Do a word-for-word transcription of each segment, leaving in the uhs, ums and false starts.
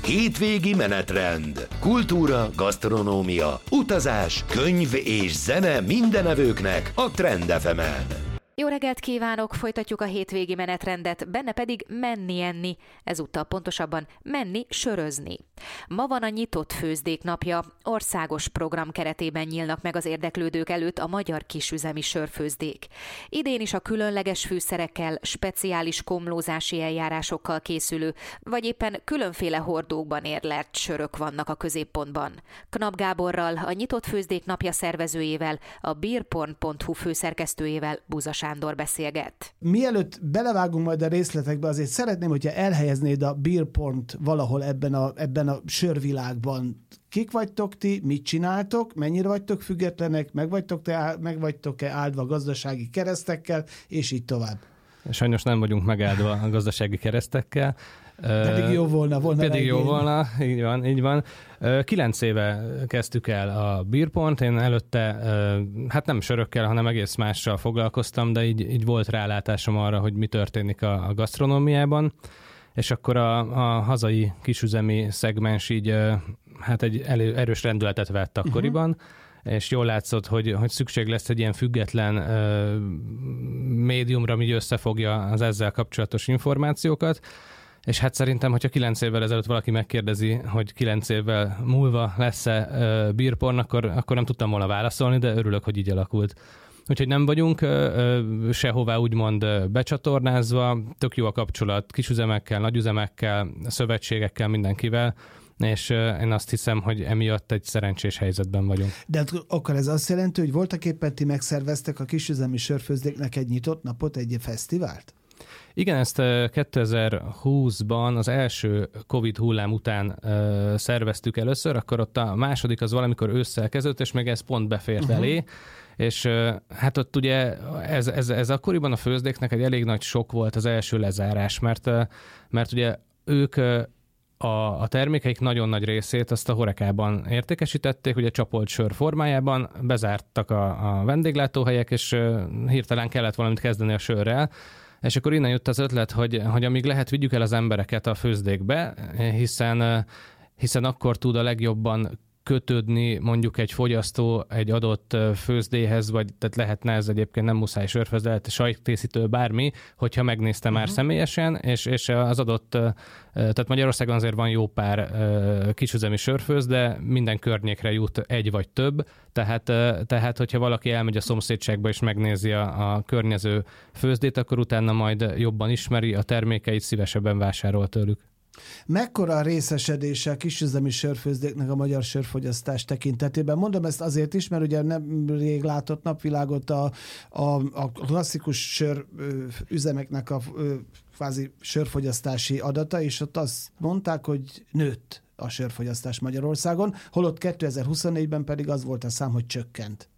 Hétvégi menetrend. Kultúra, gasztronómia, utazás, könyv és zene mindenevőknek a Trend ef emen. Jó reggelt kívánok! Folytatjuk a hétvégi menetrendet, benne pedig menni enni, ezúttal pontosabban menni sörözni. Ma van a nyitott főzdék napja, országos program keretében nyílnak meg az érdeklődők előtt a magyar kisüzemi sörfőzdék. Idén is a különleges fűszerekkel, speciális komlózási eljárásokkal készülő, vagy éppen különféle hordókban érlelt sörök vannak a középpontban. Knap Gáborral, a nyitott főzdék napja szervezőjével, a beerporn pont hu főszerkesztőjével, Buza Sándor beszélget. Mielőtt belevágunk majd a részletekbe, azért szeretném, hogyha elhelyeznéd a beerpornt valahol ebben a, ebben a sörvilágban. Kik vagytok ti, mit csináltok, mennyire vagytok függetlenek, meg vagytok te, meg vagytok-e áldva gazdasági keresztekkel, és így tovább. Sajnos nem vagyunk megáldva a gazdasági keresztekkel. Pedig jó volna, volna Pedig jó volna, így van, így van. Kilenc éve kezdtük el a beerpornt, én előtte hát nem sörökkel, hanem egész mással foglalkoztam, de így, így volt rálátásom arra, hogy mi történik a, a gasztronómiában, és akkor a, a hazai kisüzemi szegmens így hát egy elő, erős rendületet vett akkoriban, uh-huh. és jól látszott, hogy, hogy szükség lesz egy ilyen független uh, médiumra, ami összefogja az ezzel kapcsolatos információkat. És hát szerintem, hogyha kilenc évvel ezelőtt valaki megkérdezi, hogy kilenc évvel múlva lesz-e uh, beerporn, akkor, akkor nem tudtam volna válaszolni, de örülök, hogy így alakult. Úgyhogy nem vagyunk uh, uh, sehová úgymond uh, becsatornázva, tök jó a kapcsolat kisüzemekkel, nagyüzemekkel, szövetségekkel, mindenkivel, és uh, én azt hiszem, hogy emiatt egy szerencsés helyzetben vagyunk. De akkor ez azt jelenti, hogy voltak éppen ti megszerveztek a kisüzemi sörfőzdéknek egy nyitott napot, egy fesztivált? Igen, ezt kétezer-húszban az első Covid hullám után uh, szerveztük először, akkor ott a második az valamikor ősszel kezdődött, és még ez pont befért uh-huh. elé, és uh, hát ott ugye ez, ez, ez akkoriban a főzdéknek egy elég nagy sok volt az első lezárás, mert, uh, mert ugye ők uh, a, a termékeik nagyon nagy részét azt a Horekában értékesítették, ugye csapolt sör formájában, bezártak a, a vendéglátóhelyek, és uh, hirtelen kellett valamit kezdeni a sörrel. És akkor innen jött az ötlet, hogy, hogy amíg lehet, vigyük el az embereket a főzdékbe, hiszen, hiszen akkor tud a legjobban kötődni mondjuk egy fogyasztó egy adott főzdéhez, vagy tehát lehetne ez egyébként nem muszáj sörfőzd, lehet sajtkészítő, bármi, hogyha megnézte már uh-huh. személyesen, és, és az adott, tehát Magyarországon azért van jó pár kisüzemi sörfőz, de minden környékre jut egy vagy több, tehát, tehát hogyha valaki elmegy a szomszédságba és megnézi a, a környező főzdét, akkor utána majd jobban ismeri a termékeit, szívesebben vásárol tőlük. Mekkora a részesedése a kisüzemi sörfőzdéknek a magyar sörfogyasztás tekintetében? Mondom ezt azért is, mert ugye nem rég látott napvilágot a, a, a klasszikus sör üzemeknek a kvázi sörfogyasztási adata, és ott azt mondták, hogy nőtt a sörfogyasztás Magyarországon, holott kétezer-huszonnégyben pedig az volt a szám, hogy csökkent.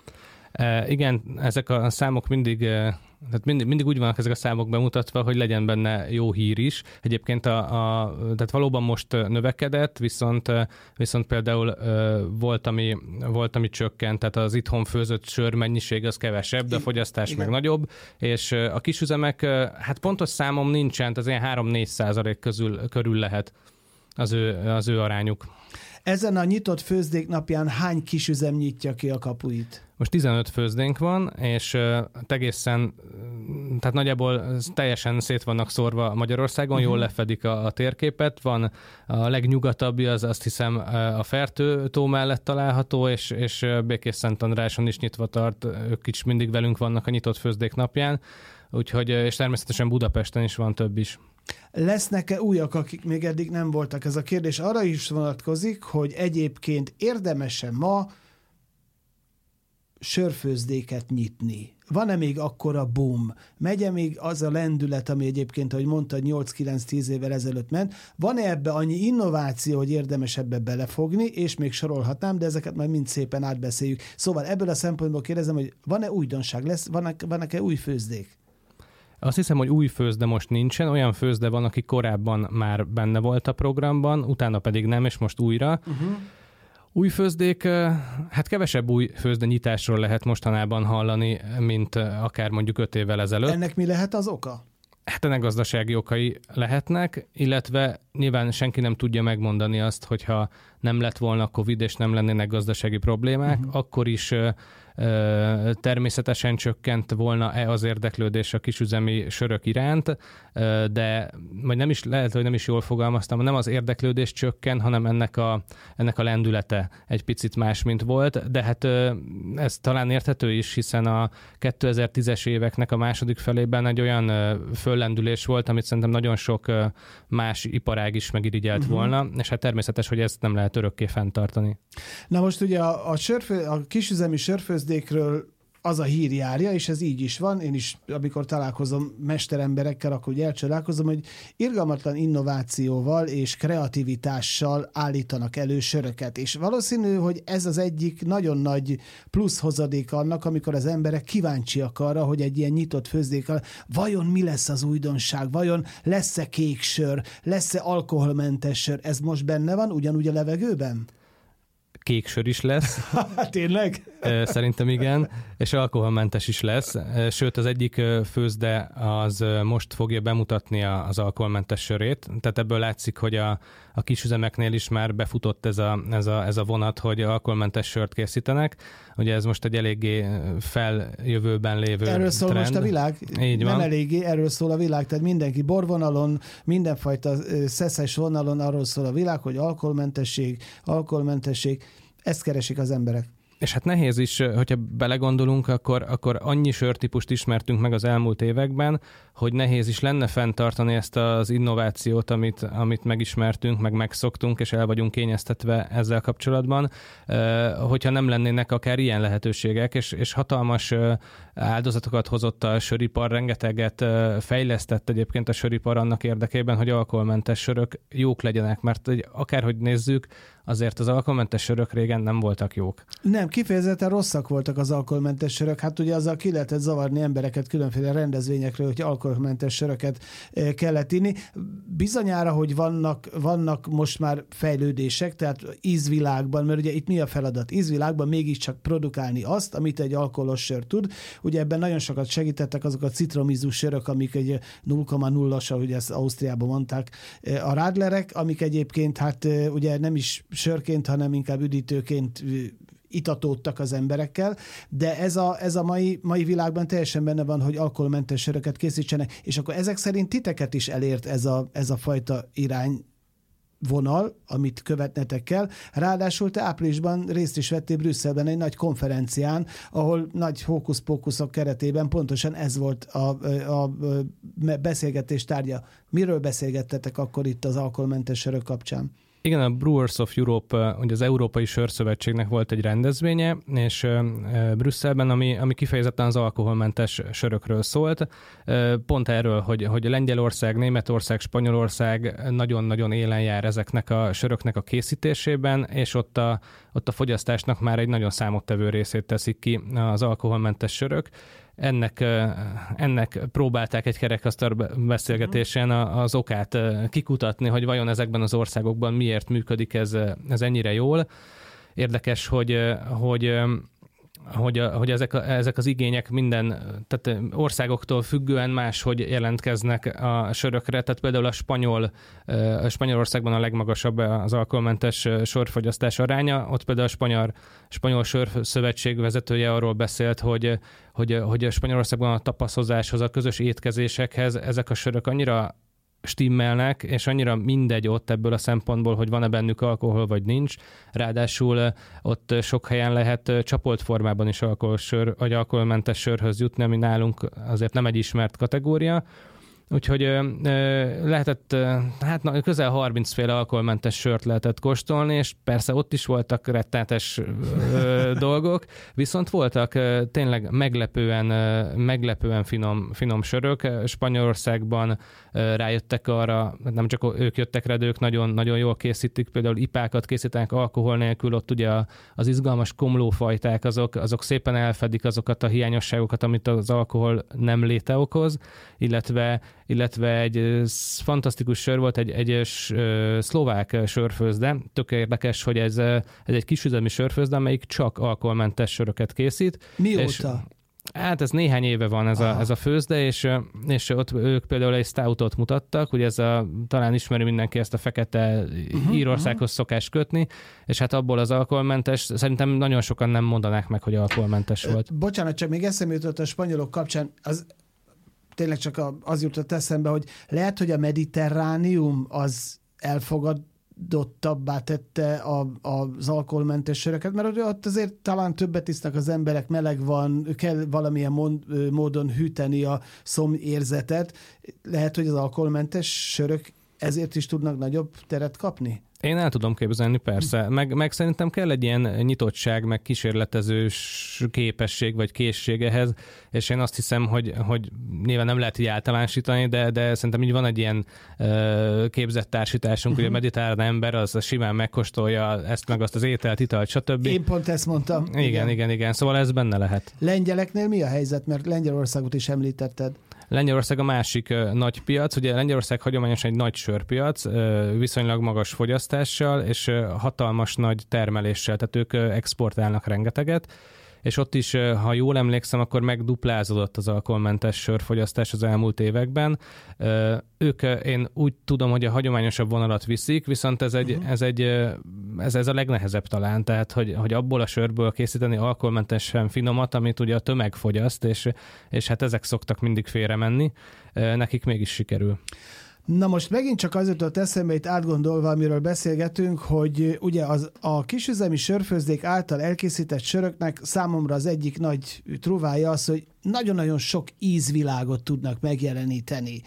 E, igen, ezek a számok mindig, tehát mindig, mindig úgy vannak ezek a számok bemutatva, hogy legyen benne jó hír is. Egyébként a, a, tehát valóban most növekedett, viszont, viszont például volt ami, volt, ami csökkent, tehát az itthon főzött sör mennyiség az kevesebb, de a fogyasztás igen. meg nagyobb, és a kisüzemek, hát pontos számom nincsen, az ilyen három-négy százalék közül, körül lehet az ő, az ő arányuk. Ezen a nyitott főzdék napján hány kisüzem nyitja ki a kapuit? Most tizenöt főzdénk van, és uh, egészen, tehát nagyjából teljesen szét vannak szórva Magyarországon, uh-huh. jól lefedik a, a térképet. Van a legnyugatabbja, az azt hiszem a Fertő-tó mellett található, és, és Békés-Szentandráson is nyitva tart, ők is mindig velünk vannak a nyitott főzdék napján, úgyhogy, és természetesen Budapesten is van több is. Lesznek-e újak, akik még eddig nem voltak? Ez a kérdés arra is vonatkozik, hogy egyébként érdemes-e ma sörfőzdéket nyitni? Van-e még akkora boom? Megye még az a lendület, ami egyébként, ahogy mondtad, nyolc-kilenc-tíz évvel ezelőtt ment? Van-e ebbe annyi innováció, hogy érdemes ebbe belefogni, és még sorolhatnám, de ezeket majd mind szépen átbeszéljük. Szóval ebből a szempontból kérdezem, hogy van-e újdonság? Lesz, vannak-e új főzdék? Azt hiszem, hogy új főzde most nincsen, olyan főzde van, aki korábban már benne volt a programban, utána pedig nem, és most újra. Uh-huh. Új főzdék, hát kevesebb új főzde nyitásról lehet mostanában hallani, mint akár mondjuk öt évvel ezelőtt. Ennek mi lehet az oka? Hát ennek gazdasági okai lehetnek, illetve nyilván senki nem tudja megmondani azt, hogyha nem lett volna Covid és nem lennének gazdasági problémák, uh-huh. akkor is ö, ö, természetesen csökkent volna-e az érdeklődés a kisüzemi sörök iránt, ö, de vagy nem is, lehet, hogy nem is jól fogalmaztam, nem az érdeklődés csökken, hanem ennek a, ennek a lendülete egy picit más, mint volt, de hát ö, ez talán érthető is, hiszen a kétezer-tízes éveknek a második felében egy olyan ö, föllendülés volt, amit szerintem nagyon sok ö, más iparág is megirigyelt uh-huh. volna, és hát természetes, hogy ezt nem lehet örökké fenntartani. Na most ugye a, a, sörfő, a kisüzemi sörfőzdékről az a hír járja, és ez így is van. Én is, amikor találkozom mesteremberekkel, akkor ugye elcsodálkozom, hogy irgalmatlan innovációval és kreativitással állítanak elő söröket. És valószínű, hogy ez az egyik nagyon nagy plusz hozadék annak, amikor az emberek kíváncsiak arra, hogy egy ilyen nyitott főzdékkal vajon mi lesz az újdonság, vajon lesz-e kék sör, lesz-e alkoholmentes sör, ez most benne van ugyanúgy a levegőben? Kék sör is lesz. Tényleg? Szerintem igen, és alkoholmentes is lesz. Sőt, az egyik főzde az most fogja bemutatni az alkoholmentes sörét. Tehát ebből látszik, hogy a, a kisüzemeknél is már befutott ez a, ez, a, ez a vonat, hogy alkoholmentes sört készítenek. Ugye ez most egy eléggé feljövőben lévő Erről szól trend. Most a világ? Így van. Nem eléggé, erről szól a világ. Tehát mindenki borvonalon, mindenfajta szeszes vonalon arról szól a világ, hogy alkoholmentesség, alkoholmentesség. Ezt keresik az emberek. És hát nehéz is, hogyha belegondolunk, akkor, akkor annyi sörtípust ismertünk meg az elmúlt években, hogy nehéz is lenne fenntartani ezt az innovációt, amit, amit megismertünk, meg megszoktunk, és el vagyunk kényeztetve ezzel kapcsolatban, hogyha nem lennének akár ilyen lehetőségek, és, és hatalmas áldozatokat hozott a söripar, rengeteget fejlesztett egyébként a söripar annak érdekében, hogy alkoholmentes sörök jók legyenek, mert akárhogy nézzük, azért az alkoholmentes sörök régen nem voltak jók. Nem, kifejezetten rosszak voltak az alkoholmentes sörök. Hát ugye azzal ki lehetett zavarni embereket különféle rendezvényekről, hogy alkoholmentes söröket kellett inni. Bizonyára, hogy vannak, vannak most már fejlődések, tehát ízvilágban, mert ugye itt mi a feladat? Ízvilágban mégiscsak produkálni azt, amit egy alkoholos sör tud. Ugye ebben nagyon sokat segítettek azok a citromízű sörök, amik egy nulla egész nulla-as, ahogy ezt Ausztriában mondták, a Radlerek, amik egyébként hát ugye nem is sörként, hanem inkább üdítőként itatódtak az emberekkel, de ez a, ez a mai, mai világban teljesen benne van, hogy alkoholmentes söröket készítsenek, és akkor ezek szerint titeket is elért ez a, ez a fajta irányvonal, amit követnetek kell. Ráadásul te áprilisban részt is vettél Brüsszelben egy nagy konferencián, ahol nagy hókusz-pókuszok keretében pontosan ez volt a, a, a beszélgetés tárgya. Miről beszélgettetek akkor itt az alkoholmentes sörök kapcsán? Igen, a Brewers of Europe, ugye az Európai Sörszövetségnek volt egy rendezvénye, és Brüsszelben, ami, ami kifejezetten az alkoholmentes sörökről szólt. Pont erről, hogy, hogy Lengyelország, Németország, Spanyolország nagyon-nagyon élen jár ezeknek a söröknek a készítésében, és ott a, ott a fogyasztásnak már egy nagyon számottevő részét teszik ki az alkoholmentes sörök. Ennek, ennek próbálták egy kerekasztal beszélgetésen az okát kikutatni, hogy vajon ezekben az országokban miért működik ez, ez ennyire jól. Érdekes, hogy, hogy hogy, hogy ezek, a, ezek az igények minden, tehát országoktól függően máshogy jelentkeznek a sörökre, tehát például a spanyol, a Spanyolországban a legmagasabb az alkoholmentes sörfogyasztás aránya, ott például a spanyol, spanyol sörszövetség vezetője arról beszélt, hogy, hogy, hogy a Spanyolországban a tapaszozáshoz, a közös étkezésekhez ezek a sörök annyira stimmelnek, és annyira mindegy ott ebből a szempontból, hogy van-e bennük alkohol, vagy nincs. Ráadásul ott sok helyen lehet csapolt formában is alkoholsör, vagy alkoholmentes sörhöz jutni, ami nálunk azért nem egy ismert kategória. Úgyhogy lehetett, hát közel harminc féle alkoholmentes sört lehetett kóstolni, és persze ott is voltak rettenetes dolgok, viszont voltak tényleg meglepően, meglepően finom, finom sörök. Spanyolországban rájöttek arra, nem csak ők jöttek rá, de ők nagyon, nagyon jól készítik, például ipákat készítenek alkohol nélkül, ott ugye az izgalmas komlófajták, azok, azok szépen elfedik azokat a hiányosságokat, amit az alkohol nem léte okoz, illetve illetve egy fantasztikus sör volt, egy, egy szlovák sörfőzde. Tök érdekes, hogy ez, ez egy kisüzemi sörfőzde, amelyik csak alkoholmentes söröket készít. Mióta? Hát ez néhány éve van ez, a, ez a főzde, és, és ott ők például egy stoutot mutattak, ugye ez a, talán ismeri mindenki ezt a fekete uh-huh, Írországhoz uh-huh. szokás kötni, és hát abból az alkoholmentes, szerintem nagyon sokan nem mondanák meg, hogy alkoholmentes volt. Bocsánat, csak még eszembe jutott a spanyolok kapcsán, az tényleg csak az jutott eszembe, hogy lehet, hogy a mediterránium az elfogad dottabbá tette a, az alkoholmentes söröket, mert ott azért talán többet isznak az emberek, meleg van, kell valamilyen mond, módon hűteni a szomjérzetet. Lehet, hogy az alkoholmentes sörök ezért is tudnak nagyobb teret kapni? Én el tudom képzelni, persze. Meg, meg szerintem kell egy ilyen nyitottság, meg kísérletezős képesség, vagy készség ehhez, és én azt hiszem, hogy, hogy nyilván nem lehet így általánosítani, de, de szerintem így van egy ilyen uh, képzett társításunk, uh-huh. hogy a mediterrán ember az simán megkóstolja ezt, meg azt az ételt, italt, stb. Én pont ezt mondtam. Igen, igen, igen, igen. Szóval ez benne lehet. Lengyeleknél mi a helyzet? Mert Lengyelországot is említetted. Lengyelország a másik uh, nagy piac, ugye Lengyelország hagyományosan egy nagy sörpiac, uh, viszonylag magas fogyasztással, és uh, hatalmas nagy termeléssel, tehát ők uh, exportálnak rengeteget, és ott is, uh, ha jól emlékszem, akkor megduplázódott az alkoholmentes sörfogyasztás az elmúlt években. Uh, ők, uh, én úgy tudom, hogy a hagyományosabb vonalat viszik, viszont ez egy, uh-huh. ez, egy uh, ez, ez a legnehezebb talán, tehát hogy, hogy abból a sörből készíteni alkoholmentesen finomat, amit ugye a tömeg fogyaszt, és, és hát ezek szoktak mindig félre menni, uh, nekik mégis sikerül. Na most megint csak az jutott eszembe itt átgondolva, amiről beszélgetünk, hogy ugye az, a kisüzemi sörfőzdék által elkészített söröknek számomra az egyik nagy truvája az, hogy nagyon-nagyon sok ízvilágot tudnak megjeleníteni.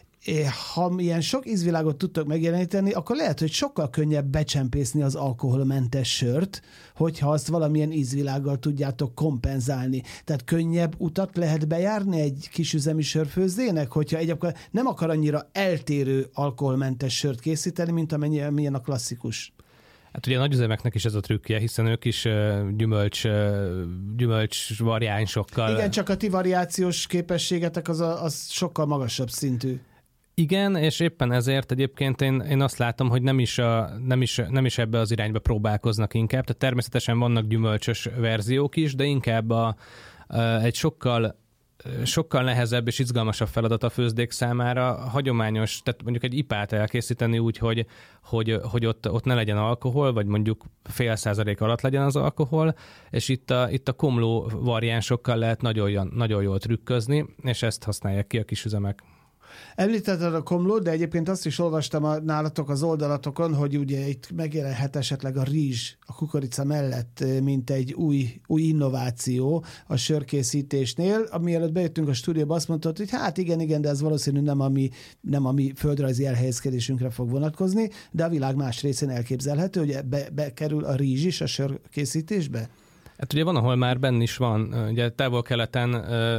Ha ilyen sok ízvilágot tudtok megjeleníteni, akkor lehet, hogy sokkal könnyebb becsempészni az alkoholmentes sört, hogyha azt valamilyen ízvilággal tudjátok kompenzálni. Tehát könnyebb utat lehet bejárni egy kisüzemi sörfőzdének, hogyha egyébként nem akar annyira eltérő alkoholmentes sört készíteni, mint amennyi, amilyen a klasszikus. Hát ugye a nagyüzemeknek is ez a trükkje, hiszen ők is uh, gyümölcs, uh, gyümölcs variánsokkal. Igen, csak a ti variációs képességetek az, a, az sokkal magasabb szintű. Igen, és éppen ezért egyébként én, én azt látom, hogy nem is, a, nem, is, nem is ebbe az irányba próbálkoznak inkább. Tehát természetesen vannak gyümölcsös verziók is, de inkább a, a, egy sokkal sokkal nehezebb és izgalmasabb feladat a főzdék számára. Hagyományos, tehát mondjuk egy ipát elkészíteni úgy, hogy, hogy, hogy ott, ott ne legyen alkohol, vagy mondjuk fél százalék alatt legyen az alkohol, és itt a, itt a komló variánsokkal lehet nagyon, nagyon jól trükközni, és ezt használják ki a kisüzemek. Említetted a komlót, de egyébként azt is olvastam a, nálatok az oldalatokon, hogy ugye itt megjelenhet esetleg a rizs a kukorica mellett, mint egy új, új innováció a sörkészítésnél. Mielőtt bejöttünk a stúdióba, azt mondtad, hogy hát igen, igen, de ez valószínű nem a mi, nem a mi földrajzi elhelyezkedésünkre fog vonatkozni, de a világ más részén elképzelhető, hogy be, bekerül a rizs is a sörkészítésbe? Hát ugye van, ahol már benn is van, ugye távol-keleten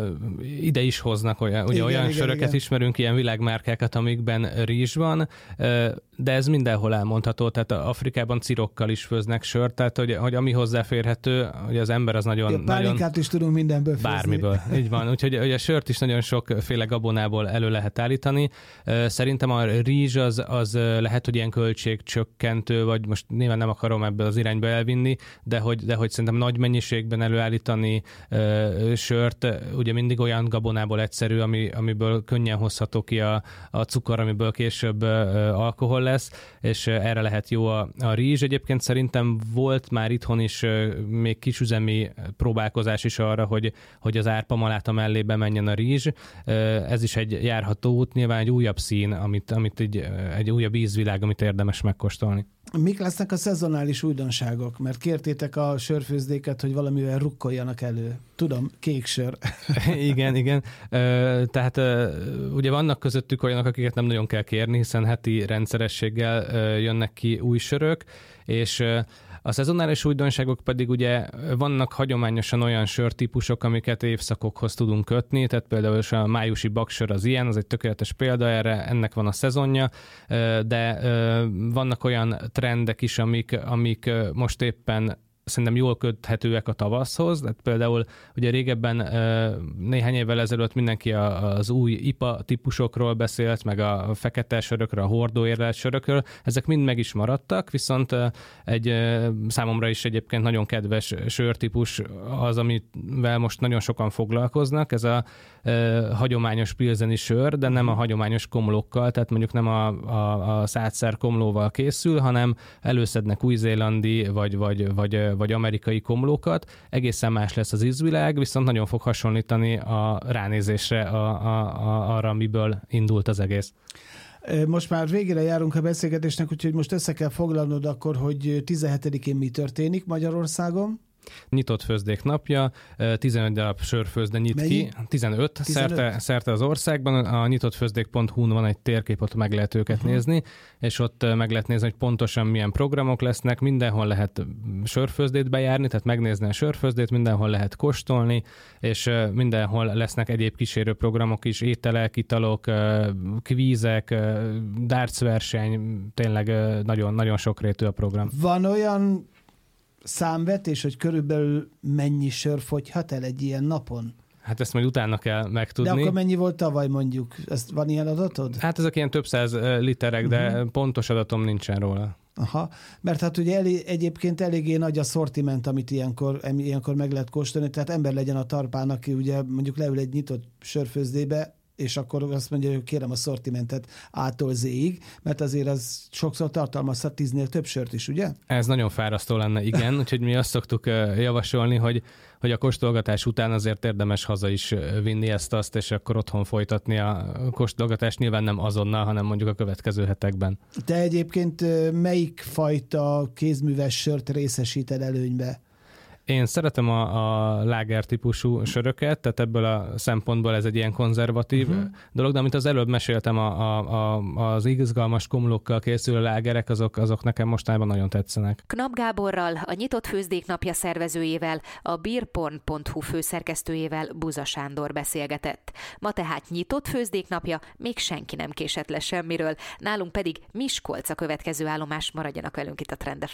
uh, ide is hoznak olyan, ugye igen, olyan igen, söröket igen. ismerünk, ilyen világmárkákat, amikben rizs van, uh, de ez mindenhol elmondható, tehát Afrikában cirokkal is főznek sört, tehát hogy, hogy ami hozzáférhető, hogy az ember az nagyon... Ja, pálinkát nagyon, is tudunk mindenből főzni. Bármiből, így van. Úgyhogy hogy a sört is nagyon sokféle gabonából elő lehet állítani. Szerintem a rizs az, az lehet, hogy ilyen költségcsökkentő, vagy most nyilván nem akarom ebbe az irányba elvinni, de hogy, de hogy szerintem nagy mennyiségben előállítani uh, sört, ugye mindig olyan gabonából egyszerű, ami, amiből könnyen hozható ki a, a cukor, amiből később uh, alkohol lesz, és uh, erre lehet jó a, a rizs. Egyébként szerintem volt már itthon is uh, még kisüzemi próbálkozás is arra, hogy, hogy az árpamaláta mellébe menjen a rizs. Uh, ez is egy járható út, nyilván egy újabb szín, amit, amit egy, egy újabb ízvilág, amit érdemes megkóstolni. Mik lesznek a szezonális újdonságok? Mert kértétek a sörfőzdéket, hogy valamivel rukkoljanak elő. Tudom, kék sör. igen, igen. Tehát ugye vannak közöttük olyanok, akiket nem nagyon kell kérni, hiszen heti rendszerességgel jönnek ki új sörök, és a szezonális újdonságok pedig ugye vannak hagyományosan olyan sörtípusok, amiket évszakokhoz tudunk kötni, tehát például a májusi baksör az ilyen, az egy tökéletes példa erre, ennek van a szezonja, de vannak olyan trendek is, amik, amik most éppen szerintem jól köthetőek a tavaszhoz. Tehát például ugye régebben néhány évvel ezelőtt mindenki az új i pé á típusokról beszélt, meg a fekete sörökről, a hordóérlelt sörökről. Ezek mind meg is maradtak, viszont egy számomra is egyébként nagyon kedves sörtípus az, amivel most nagyon sokan foglalkoznak. Ez a hagyományos pilzeni sör, de nem a hagyományos komlókkal, tehát mondjuk nem a, a, a szádszer komlóval készül, hanem előszednek új-zélandi vagy, vagy, vagy, vagy amerikai komlókat. Egészen más lesz az ízvilág, viszont nagyon fog hasonlítani a ránézésre a, a, a, arra, amiből indult az egész. Most már végére járunk a beszélgetésnek, úgyhogy most össze kell foglalnod akkor, hogy tizenhetedikén mi történik Magyarországon. Nyitott főzdék napja, tizenöt darab sörfőzde nyit Mennyi? ki, tizenöt, tizenöt? Szerte, szerte az országban. A nyitottfőzdék pont hu-n van egy térkép, ott meg lehet őket uh-huh. nézni, és ott meg lehet nézni, hogy pontosan milyen programok lesznek, mindenhol lehet sörfőzdét bejárni, tehát megnézni a sörfőzdét, mindenhol lehet kóstolni, és mindenhol lesznek egyéb kísérő programok is, ételek, italok, kvízek, darts verseny, tényleg nagyon, nagyon sokrétű a program. Van olyan számvetés, hogy körülbelül mennyi sör fogyhat el egy ilyen napon? Hát ezt majd utána kell megtudni. De akkor mennyi volt tavaly mondjuk? Ezt van ilyen adatod? Hát ezek ilyen több száz literek, uh-huh. de pontos adatom nincsen róla. Aha, mert hát ugye elé, egyébként eléggé nagy a szortiment, amit ilyenkor, ilyenkor meg lehet kóstolni, tehát ember legyen a talpán, aki ugye mondjuk leül egy nyitott sörfőzdébe, és akkor azt mondja, hogy kérem a szortimentet A-tól Z-ig, mert azért az sokszor tartalmazhat tíznél több sört is, ugye? Ez nagyon fárasztó lenne, igen, úgyhogy mi azt szoktuk javasolni, hogy, hogy a kóstolgatás után azért érdemes haza is vinni ezt-azt, és akkor otthon folytatni a kóstolgatást, nyilván nem azonnal, hanem mondjuk a következő hetekben. Te egyébként melyik fajta kézműves sört részesíted előnybe? Én szeretem a, a láger típusú söröket, tehát ebből a szempontból ez egy ilyen konzervatív uh-huh. dolog, de amit az előbb meséltem, a, a, a, az izgalmas komlókkal készülő lágerek, azok, azok nekem mostanában nagyon tetszenek. Knap Gáborral, a Nyitott Főzdék napja szervezőjével, a beerporn pont hu főszerkesztőjével, Buza Sándor beszélgetett. Ma tehát Nyitott Főzdék napja, még senki nem késett le semmiről, nálunk pedig Miskolc a következő állomás, maradjanak velünk itt a Trend ef